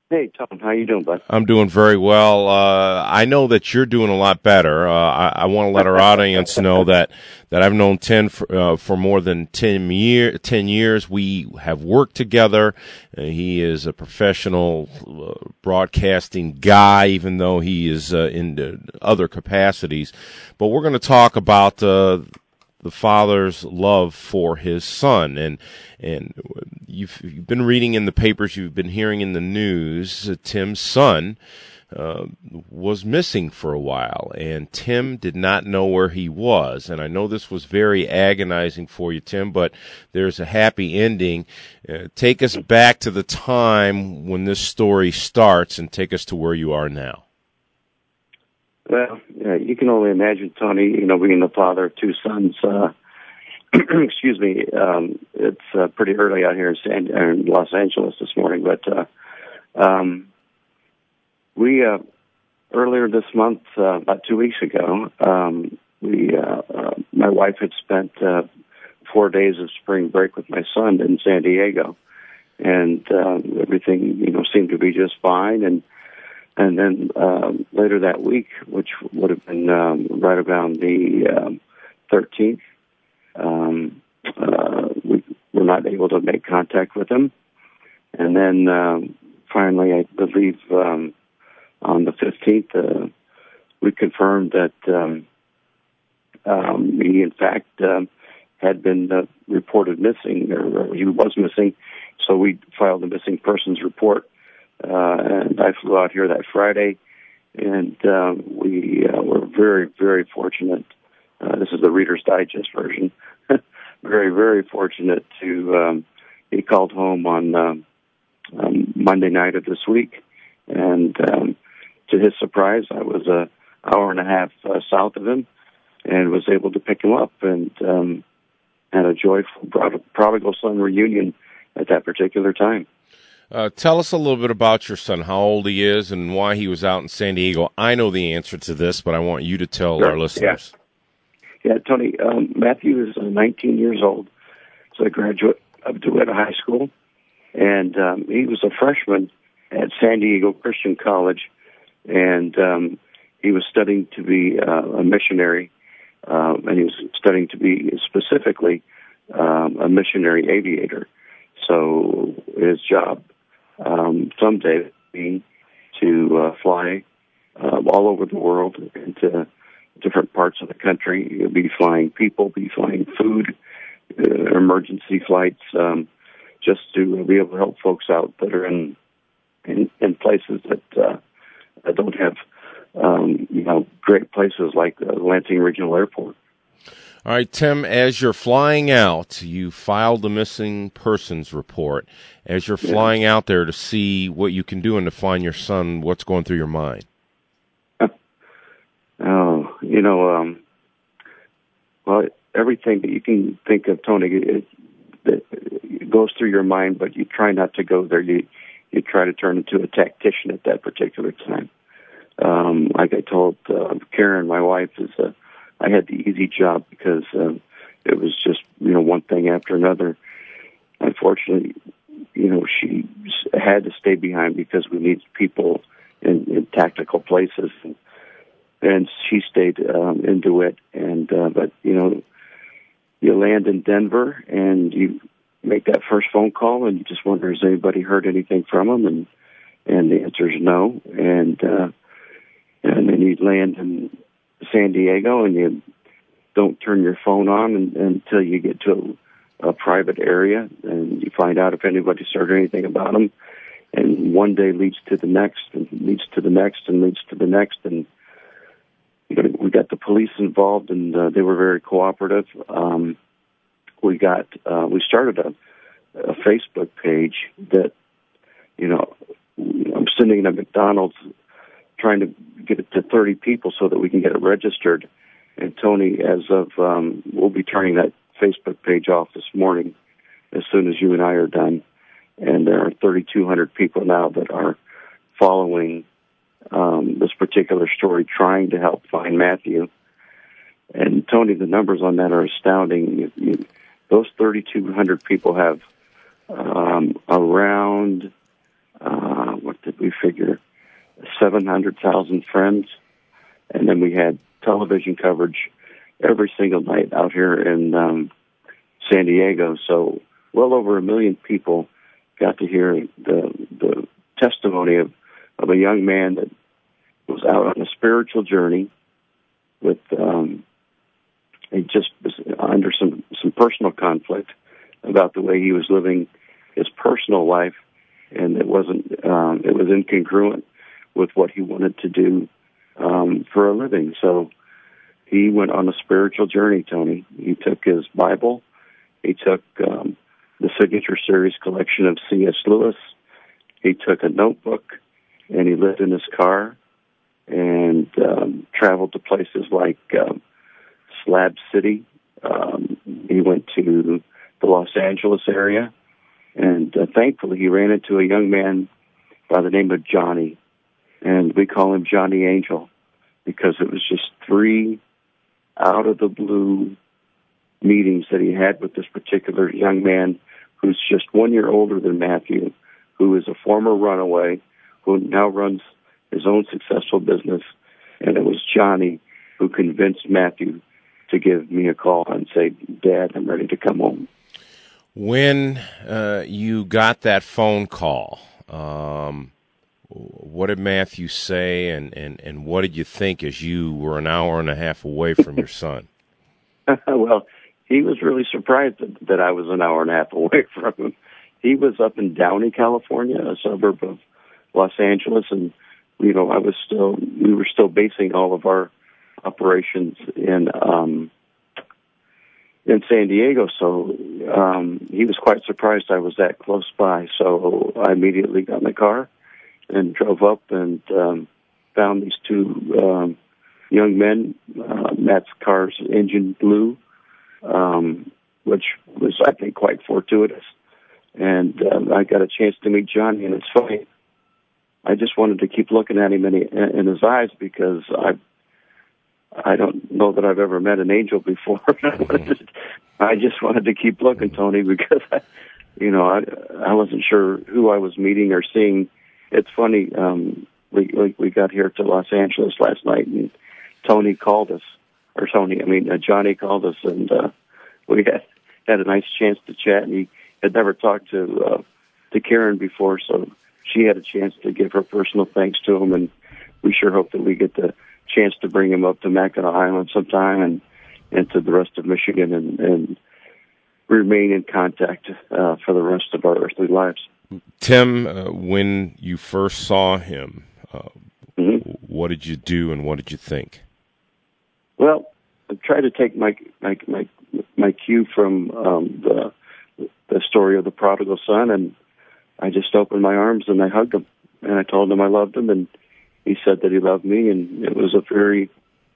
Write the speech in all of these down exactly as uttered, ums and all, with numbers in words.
Hey, Tom, how you doing, bud? I'm doing very well. Uh, I know that you're doing a lot better. Uh, I, I want to let our audience know that, that I've known Tim for, uh, for more than ten, year, ten years. We have worked together. Uh, he is a professional uh, broadcasting guy, even though he is uh, in other capacities. But we're going to talk about uh, the father's love for his son, and and you've, you've been reading in the papers, you've been hearing in the news, uh, Tim's son uh, was missing for a while, and Tim did not know where he was. And I know this was very agonizing for you, Tim, but there's a happy ending. Uh, take us back to the time when this story starts, and take us to where you are now. Well, yeah, you can only imagine, Tony, you know, being the father of two sons. Uh, excuse me, um, it's uh, pretty early out here in, San, uh, in Los Angeles this morning, but uh, um, we, uh, earlier this month, uh, about two weeks ago, um, we, uh, uh, my wife had spent uh, four days of spring break with my son in San Diego, and um, everything, you know, seemed to be just fine, and And then um, later that week, which would have been um, right around the um, thirteenth, um, uh, we were not able to make contact with him. And then um, finally, I believe um, on the fifteenth, uh, we confirmed that um, um, he, in fact, um, had been uh, reported missing, or he was missing. So we filed a missing persons report. Uh, and I flew out here that Friday, and um, we uh, were very, very fortunate. Uh, this is the Reader's Digest version. very, very fortunate to um, he called home on um, um, Monday night of this week, and um, to his surprise, I was an hour and a half uh, south of him, and was able to pick him up, and um, had a joyful prodigal son reunion at that particular time. Uh, tell us a little bit about your son, how old he is, and why he was out in San Diego. I know the answer to this, but I want you to tell sure. our listeners. Yeah, yeah Tony, um, Matthew is uh, nineteen years old. He's a graduate of DeWitt High School, and um, he was a freshman at San Diego Christian College, and um, he was studying to be uh, a missionary, uh, and he was studying to be specifically um, a missionary aviator. So his job Um, someday be to uh, fly uh, all over the world into different parts of the country. He'll be flying people, be flying food, uh, emergency flights, um, just to be able to help folks out that are in in, in places that, uh, that don't have, um, you know, great places like uh, Lansing Regional Airport. All right, Tim, as you're flying out, you filed the missing persons report. As you're flying yeah. out there to see what you can do and to find your son, what's going through your mind? Oh, you know, um, well, everything that you can think of, Tony, it, it, it goes through your mind, but you try not to go there. You you try to turn into a tactician at that particular time. Um, like I told uh, Karen, my wife, is a I had the easy job because um, it was just, you know, one thing after another. Unfortunately, you know, she had to stay behind because we need people in, in tactical places. And, and she stayed um, in DeWitt. And, uh, but, you know, you land in Denver and you make that first phone call and you just wonder, has anybody heard anything from him? And, and the answer is no. And, uh, and then you land in San Diego, and you don't turn your phone on and, until you get to a, a private area, and you find out if anybody's heard anything about them. And one day leads to the next, and leads to the next, and leads to the next, and you know, we got the police involved, and uh, they were very cooperative. Um, we got uh, we started a, a Facebook page that, you know, I'm sitting at McDonald's trying to get it to thirty people so that we can get it registered. And Tony, as of, um, we'll be turning that Facebook page off this morning as soon as you and I are done. And there are thirty-two hundred people now that are following um, this particular story, trying to help find Matthew. And Tony, the numbers on that are astounding. You, you, those thirty-two hundred people have um, around, uh, what did we seven hundred thousand friends. And then we had television coverage every single night out here in um, San Diego. So well over a million people got to hear the the testimony of, of a young man that was out on a spiritual journey with um, he just was under some, some personal conflict about the way he was living his personal life, and it wasn't um, it was incongruent with what he wanted to do um, for a living. So he went on a spiritual journey, Tony. He took his Bible, he took um, the Signature Series collection of C S Lewis, he took a notebook, and he lived in his car and um, traveled to places like um, Slab City. Um, he went to the Los Angeles area, and uh, thankfully he ran into a young man by the name of Johnny, and we call him Johnny Angel because it was just three out-of-the-blue meetings that he had with this particular young man who's just one year older than Matthew, who is a former runaway, who now runs his own successful business. And it was Johnny who convinced Matthew to give me a call and say, Dad, I'm ready to come home. When uh, you got that phone call, um, what did Matthew say, and, and, and what did you think as you were an hour and a half away from your son? Well, he was really surprised that, that I was an hour and a half away from him. He was up in Downey, California, a suburb of Los Angeles, and you know, I was still we were still basing all of our operations in um, in San Diego. So um, he was quite surprised I was that close by. So I immediately got in the car and drove up and um, found these two um, young men. Uh, Matt's car's engine blew, um, which was, I think, quite fortuitous. And um, I got a chance to meet Johnny, and it's funny. I just wanted to keep looking at him in, in his eyes because I I don't know that I've ever met an angel before. I just wanted to keep looking, Tony, because I, you know I I wasn't sure who I was meeting or seeing. It's funny. Um, we, we we got here to Los Angeles last night, and Tony called us, or Tony, I mean uh, Johnny called us, and uh, we had had a nice chance to chat. And he had never talked to uh, to Karen before, so she had a chance to give her personal thanks to him, and we sure hope that we get the chance to bring him up to Mackinac Island sometime and, and to the rest of Michigan and, and remain in contact uh, for the rest of our earthly lives. Tim, uh, when you first saw him, uh, mm-hmm. what did you do and what did you think? Well, I tried to take my my my, my cue from um, the the story of the prodigal son, and I just opened my arms and I hugged him, and I told him I loved him, and he said that he loved me, and it was a very,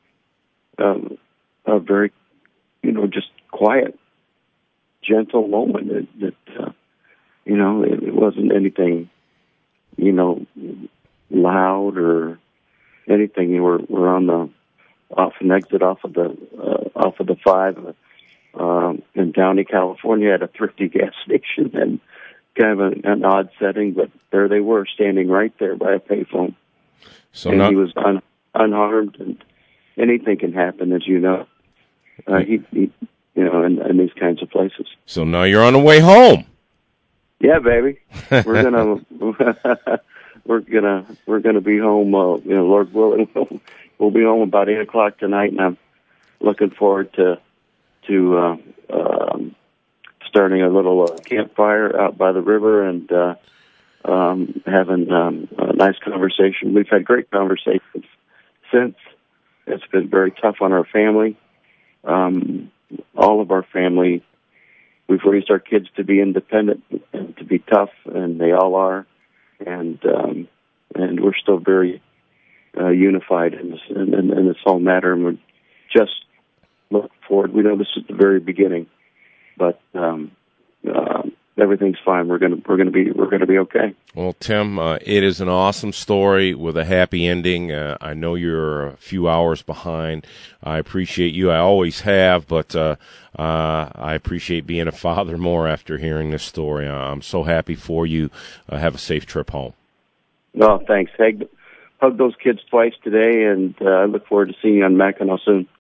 um, a very, you know, just quiet, gentle moment. That, that uh, you know, it, it wasn't anything, you know, loud or anything. You were we're on the off and exit off of the uh, off of the five uh, um, in Downey, California, at a thrifty gas station, and kind of a, an odd setting, but there they were, standing right there by a payphone. So and not, he was un, unharmed, and anything can happen, as you know. Uh, he, he, you know, in, in these kinds of places. So now you're on the way home. Yeah, baby. We're gonna, we're gonna, we're gonna be home. Uh, you know, Lord willing, we'll, we'll be home about eight o'clock tonight, and I'm looking forward to to uh, um, starting a little uh, campfire out by the river and. Uh, Um, having um, a nice conversation. We've had great conversations since. It's been very tough on our family. Um, all of our family, we've raised our kids to be independent and to be tough, and they all are. And um, and we're still very uh, unified in this in, in, in this whole matter. And we just look forward. We know this is the very beginning, but. Um, uh, Everything's fine. We're gonna we're gonna be we're gonna be okay. Well, Tim, uh, it is an awesome story with a happy ending. Uh, I know you're a few hours behind. I appreciate you. I always have, but uh, uh, I appreciate being a father more after hearing this story. I'm so happy for you. Uh, have a safe trip home. Well, thanks. Hey, hugged those kids twice today, and uh, I look forward to seeing you on Mackinac soon.